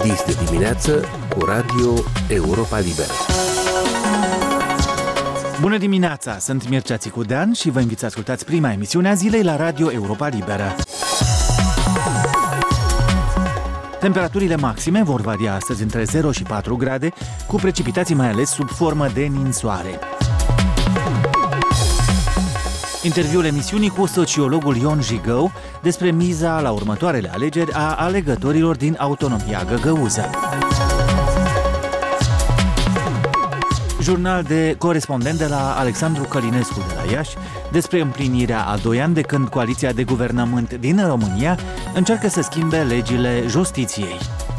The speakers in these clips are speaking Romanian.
Dis de dimineață cu Radio Europa Liberă. Bună dimineața! Sunt Mircea Țicudean și vă invit să ascultați prima emisiune a zilei la Radio Europa Liberă. Temperaturile maxime vor varia astăzi între 0 și 4 grade, cu precipitații mai ales sub formă de ninsoare. Interviul emisiunii cu sociologul Ion Jigău despre miza la următoarele alegeri a alegătorilor din autonomia găgăuză. Jurnal de corespondent de la Alexandru Călinescu de la Iași despre împlinirea a 2 ani de când coaliția de guvernământ din România încearcă să schimbe legile justiției.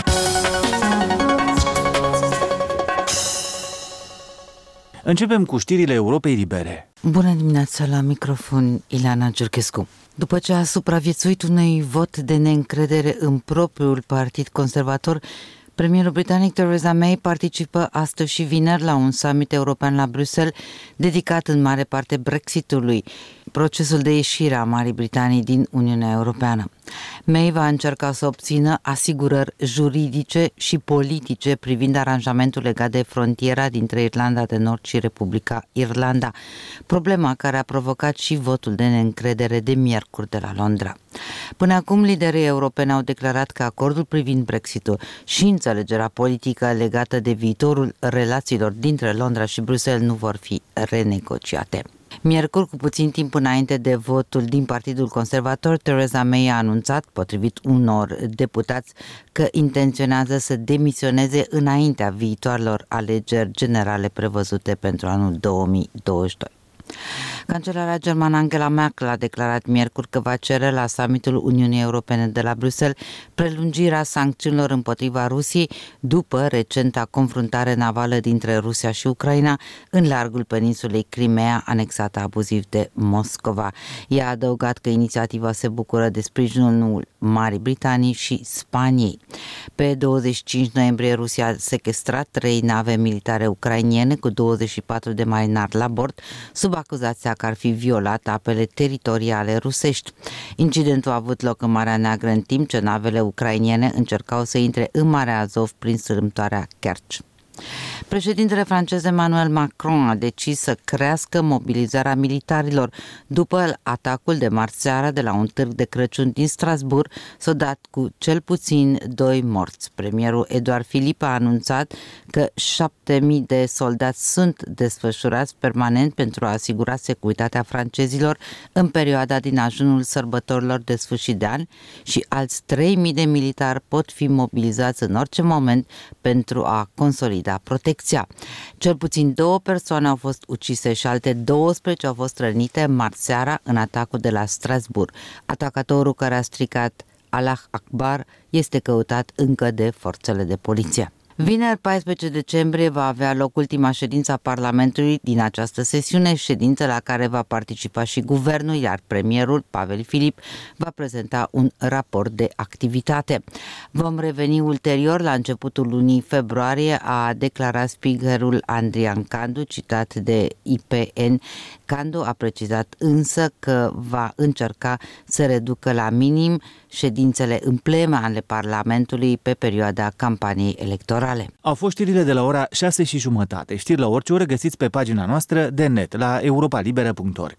Începem cu știrile Europei Libere. Bună dimineața, la microfon Ileana Giurchescu. După ce a supraviețuit unui vot de neîncredere în propriul partid conservator, premierul britanic Theresa May participă astăzi și vineri la un summit european la Bruxelles dedicat în mare parte Brexitului, procesul de ieșire a Marii Britanii din Uniunea Europeană. May va încerca să obțină asigurări juridice și politice privind aranjamentul legat de frontiera dintre Irlanda de Nord și Republica Irlanda, problema care a provocat și votul de neîncredere de miercuri de la Londra. Până acum, liderii europeni au declarat că acordul privind Brexitul și înțelegerea politică legată de viitorul relațiilor dintre Londra și Bruxelles nu vor fi renegociate. Miercuri, cu puțin timp înainte de votul din Partidul Conservator, Theresa May a anunțat, potrivit unor deputați, că intenționează să demisioneze înaintea viitoarelor alegeri generale prevăzute pentru anul 2022. Cancelarea germană Angela Merkel a declarat miercuri că va cere la summitul Uniunii Europene de la Bruxelles prelungirea sancțiunilor împotriva Rusiei după recenta confruntare navală dintre Rusia și Ucraina în largul peninsulei Crimea, anexată abuziv de Moscova. Ea a adăugat că inițiativa se bucură de sprijinul Marii Britanii și Spaniei. Pe 25 noiembrie, Rusia a sequestrat 3 nave militare ucrainiene cu 24 de marinari la bord, sub acuzația că ar fi violat apele teritoriale rusești. Incidentul a avut loc în Marea Neagră în timp ce navele ucrainiene încercau să intre în Marea Azov prin sărâmtoarea Kerch. Președintele francez Emmanuel Macron a decis să crească mobilizarea militarilor după atacul de marți seara de la un târg de Crăciun din Strasbourg, s-a dat cu cel puțin 2 morți. Premierul Edouard Philippe a anunțat că 7.000 de soldați sunt desfășurați permanent pentru a asigura securitatea francezilor în perioada din ajunul sărbătorilor de sfârșit de an și alți 3.000 de militari pot fi mobilizați în orice moment pentru a consolida protecția. Cel puțin 2 persoane au fost ucise și alte 12 au fost rănite marți seara în atacul de la Strasbourg. Atacatorul care a strigat Allah Akbar este căutat încă de forțele de poliție. Vineri, 14 decembrie, va avea loc ultima ședință a Parlamentului din această sesiune, ședință la care va participa și guvernul, iar premierul, Pavel Filip, va prezenta un raport de activitate. Vom reveni ulterior la începutul lunii februarie, a declarat speakerul Andrian Candu, citat de IPN. Candu a precizat însă că va încerca să reducă la minim ședințele în plen ale Parlamentului pe perioada campaniei electorale. Au fost știrile de la ora 6:30. Știri la orice oră găsiți pe pagina noastră de net la europalibera.org.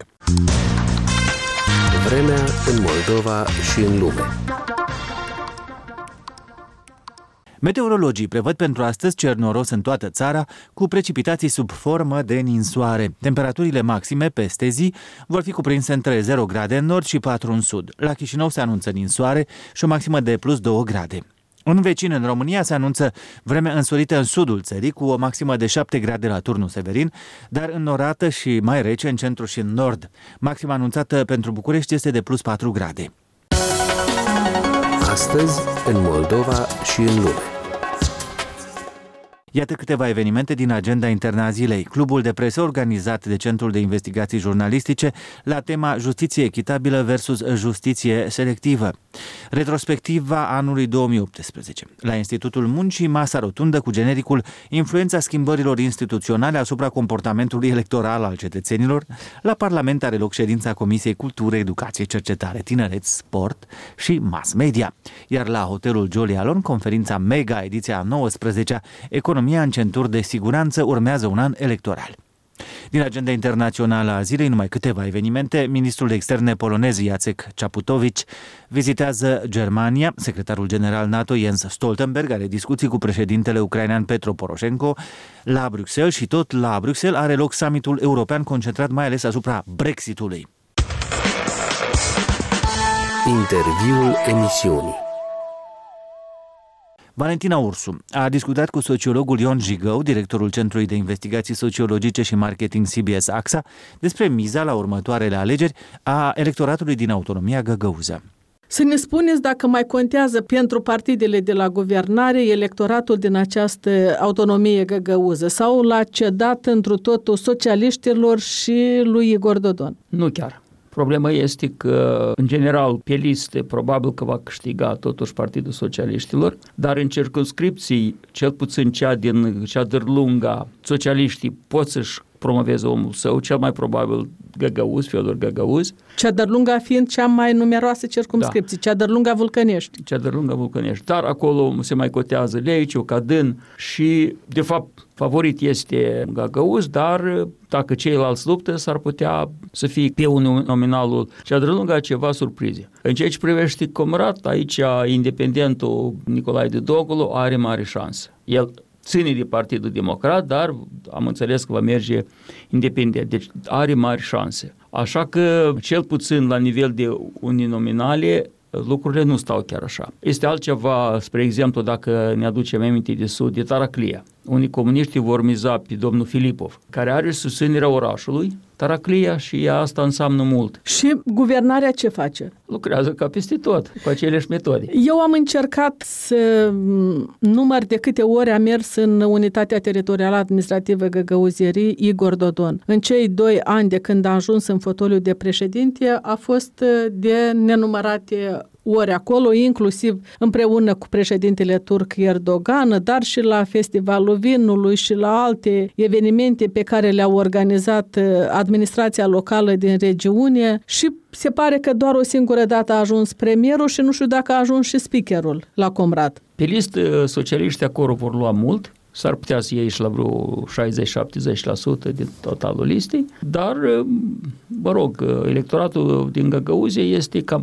Vremea în Moldova și în lume. Meteorologii prevăd pentru astăzi cer noros în toată țara, cu precipitații sub formă de ninsoare. Temperaturile maxime peste zi vor fi cuprinse între 0 grade în nord și 4 în sud. La Chișinău se anunță ninsoare și o maximă de plus 2 grade. Un vecin în România se anunță vreme însorită în sudul țării, cu o maximă de 7 grade la Turnul Severin, dar înnorată și mai rece în centru și în nord. Maxima anunțată pentru București este de plus 4 grade. Astăzi, în Moldova și în lume. Iată câteva evenimente din agenda internă a zilei. Clubul de presă organizat de Centrul de Investigații Jurnalistice la tema Justiție echitabilă versus justiție selectivă. Retrospectiva anului 2018. La Institutul Muncii, masa rotundă cu genericul Influența schimbărilor instituționale asupra comportamentului electoral al cetățenilor. La Parlament are loc ședința Comisiei Cultură, Educație, Cercetare, Tineret, Sport și Mass Media. Iar la Hotelul Jolly Alon, conferința Mega, ediția 19-a, Economia în centuri de siguranță, urmează un an electoral. Din agenda internațională a zilei, numai câteva evenimente. Ministrul de externe polonez Jacek Czaputowicz vizitează Germania. Secretarul general NATO Jens Stoltenberg are discuții cu președintele ucrainean Petro Poroșenko la Bruxelles și tot la Bruxelles are loc summitul european concentrat mai ales asupra Brexitului. Interviul emisiunii. Valentina Ursu a discutat cu sociologul Ion Jigău, directorul Centrului de Investigații Sociologice și Marketing CBS AXA, despre miza la următoarele alegeri a electoratului din autonomia găgăuză. Să ne spuneți dacă mai contează pentru partidele de la guvernare electoratul din această autonomie găgăuză sau l-a cedat întru totul socialiștilor și lui Igor Dodon? Nu chiar. Problema este că, în general, pe liste, probabil că va câștiga totuși Partidul Socialiștilor, dar în circumscripții, cel puțin cea din Ceadărlunga, socialiștii pot să-și promoveze omul său, cel mai probabil Găgăuz, Fiodor Găgăuz. Ceadărlunga fiind cea mai numeroasă circumscripție, da. Ceadărlunga Vulcănești. Ceadărlunga Vulcănești, dar acolo se mai cotează Leiciu, Cadân și, de fapt, favorit este Găgăuz, dar dacă ceilalți luptă, s-ar putea să fie pe nominalul Ceadărlunga ceva surprize. În ceea ce privește Comrat, aici independentul Nicolae Dodoglu are mare șansă. El ține de Partidul Democrat, dar am înțeles că va merge independent, deci are mari șanse. Așa că, cel puțin la nivel de uninominale, lucrurile nu stau chiar așa. Este altceva, spre exemplu, dacă ne aducem aminte de Sud, de Taraclia. Unii comuniști vor miza pe domnul Filipov, care are susținerea orașului, Taraclia, și asta înseamnă mult. Și guvernarea ce face? Lucrează ca peste tot, cu aceleași metode. Eu am încercat să număr de câte ori a mers în unitatea teritorială administrativă Găgăuzierii Igor Dodon. În cei 2 ani de când a ajuns în fotoliu de președinte, a fost de nenumărate ori acolo, inclusiv împreună cu președintele turc Erdogan, dar și la Festivalul Vinului și la alte evenimente pe care le-a organizat administrația locală din regiune și se pare că doar o singură dată a ajuns premierul și nu știu dacă a ajuns și speakerul la Comrat. Pe listă, socialiștii acolo vor lua mult, s-ar putea să iei și la vreo 60-70% din totalul listei, dar, mă rog, electoratul din Găgăuzie este cam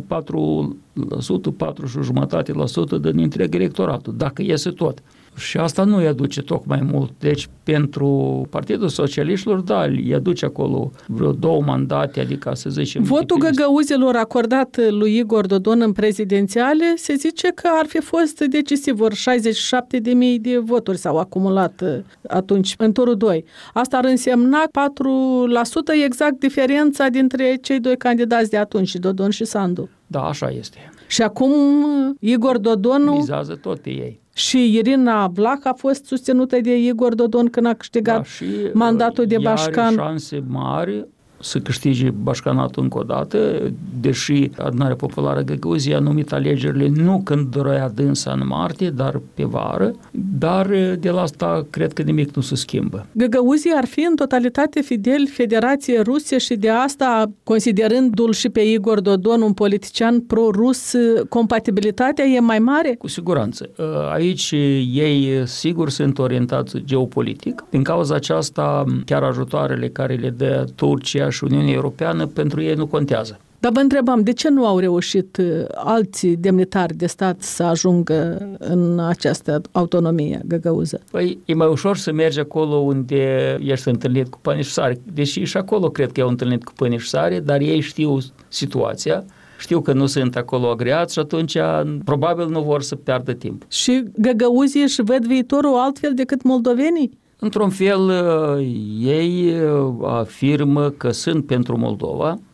4,5% din întreg electoratul, dacă iese tot. Și asta nu îi aduce tocmai mult. Deci, pentru Partidul Socialiștilor, da, îi aduce acolo vreo 2 mandate, adică să zicem... Votul găgăuzilor acordat lui Igor Dodon în prezidențiale se zice că ar fi fost decisiv, ori 67.000 de voturi s-au acumulat atunci, în turul 2. Asta ar însemna 4% exact diferența dintre cei 2 candidați de atunci, Dodon și Sandu. Da, așa este. Și acum Igor Dodon... mizează tot pe ei. Și Irina Vlach a fost susținută de Igor Dodon când a câștigat mandatul de bașcan. Are șanse mari să câștige bașcanatul încă o dată, deși Adunarea Populară Găgăuzie a numit alegerile nu când dorea dânsa în martie, dar pe vară, dar de la asta cred că nimic nu se schimbă. Găgăuzii ar fi în totalitate fideli Federației Ruse și de asta, considerându-l și pe Igor Dodon un politician pro-rus, compatibilitatea e mai mare? Cu siguranță. Aici ei sigur sunt orientați geopolitic. Din cauza aceasta, chiar ajutoarele care le dă Turcia și Uniunea Europeană, pentru ei nu contează. Dar vă întrebam, de ce nu au reușit alții demnitari de stat să ajungă în această autonomie găgăuză? Păi, e mai ușor să mergi acolo unde ești întâlnit cu pâine și sare, deși și acolo cred că i-au întâlnit cu pâine și sare, dar ei știu situația, știu că nu sunt acolo agreați și atunci probabil nu vor să piardă timp. Și găgăuzii își văd viitorul altfel decât moldovenii? Într-un fel, ei afirmă că sunt pentru Moldova,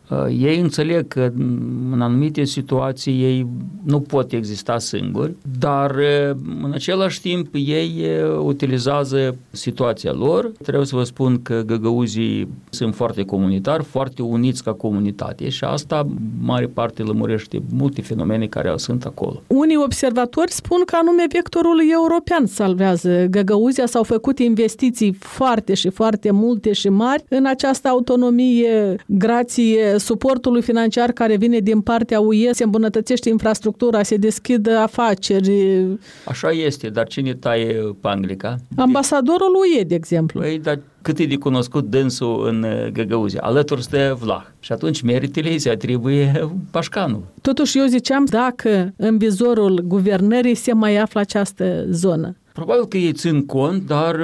Ei înțeleg că în anumite situații ei nu pot exista singuri, dar în același timp ei utilizează situația lor. Trebuie să vă spun că găgăuzii sunt foarte comunitari, foarte uniți ca comunitate și asta mare parte lămurește multe fenomene care sunt acolo. Unii observatori spun că anume vectorul european salvează Găgăuzia. S-au făcut investiții foarte și foarte multe și mari în această autonomie, grație suportului financiar care vine din partea UE, se îmbunătățește infrastructura, se deschid afaceri. Așa este, dar cine taie panglica? Ambasadorul UE, de exemplu. Păi, dar cât e de cunoscut dânsul în Găgăuzia? Alături stă Vlah. Și atunci meritele îi se atribuie Pașcanul. Totuși, eu ziceam dacă în vizorul guvernării se mai află această zonă. Probabil că ei țin cont, dar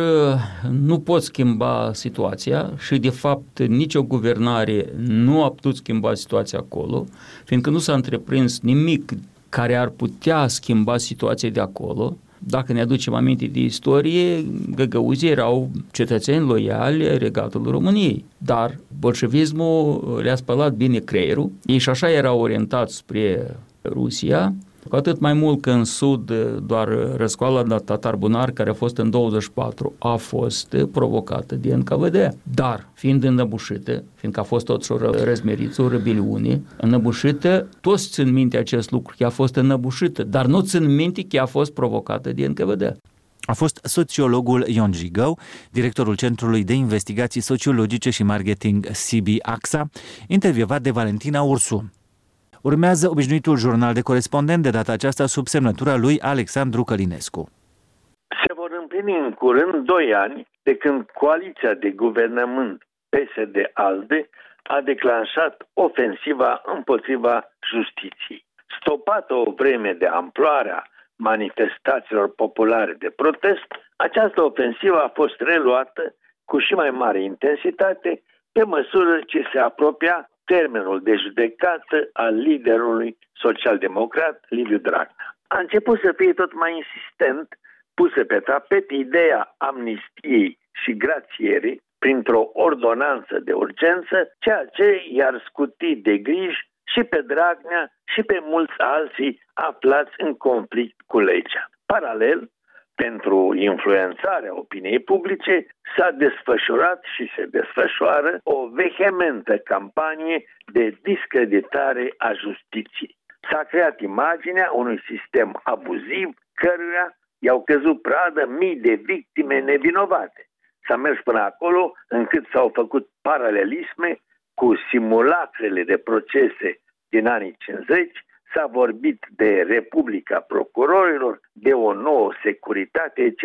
nu pot schimba situația și, de fapt, nicio guvernare nu a putut schimba situația acolo, fiindcă nu s-a întreprins nimic care ar putea schimba situația de acolo. Dacă ne aducem aminte de istorie, găgăuzii erau cetățeni loiali ai Regatului României, dar bolșevismul le-a spălat bine creierul, ei și așa erau orientați spre Rusia, cu atât mai mult că în sud doar răscoala tatar-bunar, care a fost în 24, a fost provocată de NKVD. Dar, fiind înăbușită, fiindcă a fost totuși o răzmeriță, o rebeliune, înăbușită, toți țin minte acest lucru, că a fost înăbușită, dar nu țin minte că a fost provocată de NKVD. A fost sociologul Ion Jigău, directorul Centrului de Investigații Sociologice și Marketing CB-AXA, intervievat de Valentina Ursu. Urmează obișnuitul jurnal de corespondent, de data aceasta sub semnătura lui Alexandru Călinescu. Se vor împlini în curând 2 ani de când coaliția de guvernământ PSD-ALDE a declanșat ofensiva împotriva justiției. Stopată o vreme de amploarea manifestațiilor populare de protest, această ofensivă a fost reluată cu și mai mare intensitate pe măsură ce se apropia termenul de judecată al liderului social-democrat Liviu Dragnea. A început să fie tot mai insistent pusă pe tapet ideea amnistiei și grațierii printr-o ordonanță de urgență, ceea ce i-ar scuti de griji și pe Dragnea și pe mulți alții aflați în conflict cu legea. Paralel, pentru influențarea opiniei publice, s-a desfășurat și se desfășoară o vehementă campanie de discreditare a justiției. S-a creat imaginea unui sistem abuziv, căruia i-au căzut pradă mii de victime nevinovate. S-a mers până acolo încât s-au făcut paralelisme cu simulacrele de procese din anii 50, s-a vorbit de Republica Procurorilor, de o nouă securitate, etc.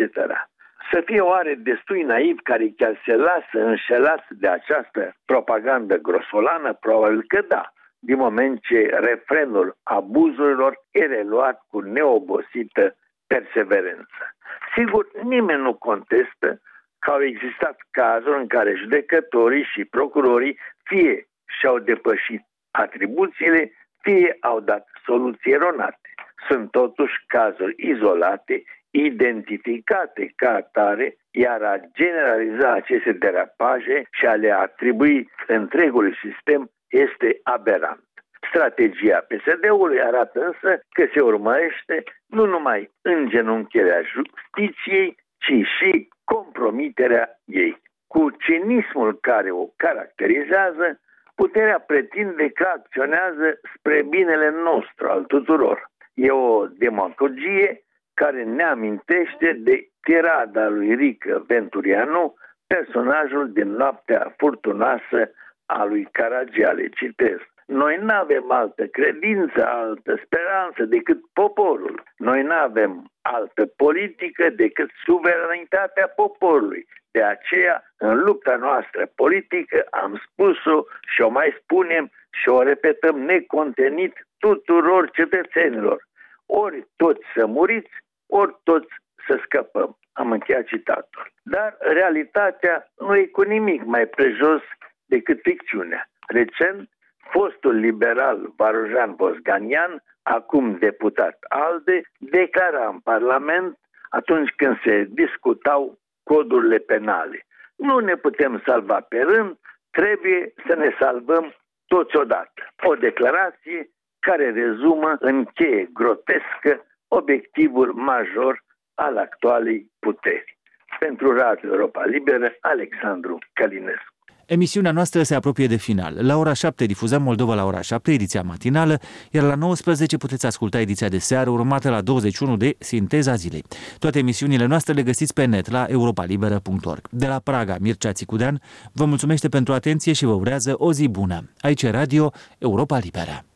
Să fie oare destui naiv care chiar se lasă înșelați de această propagandă grosolană? Probabil că da, din moment ce refrenul abuzurilor e reluat cu neobosită perseverență. Sigur, nimeni nu contestă că au existat cazuri în care judecătorii și procurorii fie și-au depășit atribuțiile, fie au dat soluții eronate. Sunt totuși cazuri izolate, identificate ca atare, iar a generaliza aceste derapaje și a le atribui întregului sistem este aberant. Strategia PSD-ului arată însă că se urmărește nu numai îngenuncherea justiției, ci și compromiterea ei. Cu cinismul care o caracterizează, puterea pretinde că acționează spre binele nostru al tuturor. E o demagogie care ne amintește de tirada lui Rică Venturianu, personajul din Noaptea furtunoasă a lui Caragiale. Citez: noi nu avem altă credință, altă speranță decât poporul. Noi nu avem altă politică decât suveranitatea poporului. De aceea, în lupta noastră politică, am spus-o și o mai spunem și o repetăm necontenit tuturor cetățenilor. Ori toți să muriți, ori toți să scăpăm. Am încheiat citatul. Dar realitatea nu e cu nimic mai prejos decât ficțiunea. Recent, fostul liberal Varujan Bosganian, acum deputat ALDE, declara în Parlament atunci când se discutau codurile penale: nu ne putem salva pe rând, trebuie să ne salvăm totodată. O declarație care rezumă în cheie grotescă obiectivul major al actualei puteri. Pentru Radio Europa Liberă, Alexandru Călinescu. Emisiunea noastră se apropie de final. La ora 7 difuzăm Moldova la ora 7, ediția matinală, iar la 19 puteți asculta ediția de seară, urmată la 21 de Sinteza Zilei. Toate emisiunile noastre le găsiți pe net la europalibera.org. De la Praga, Mircea Țicudean vă mulțumește pentru atenție și vă urează o zi bună. Aici e Radio Europa Liberă.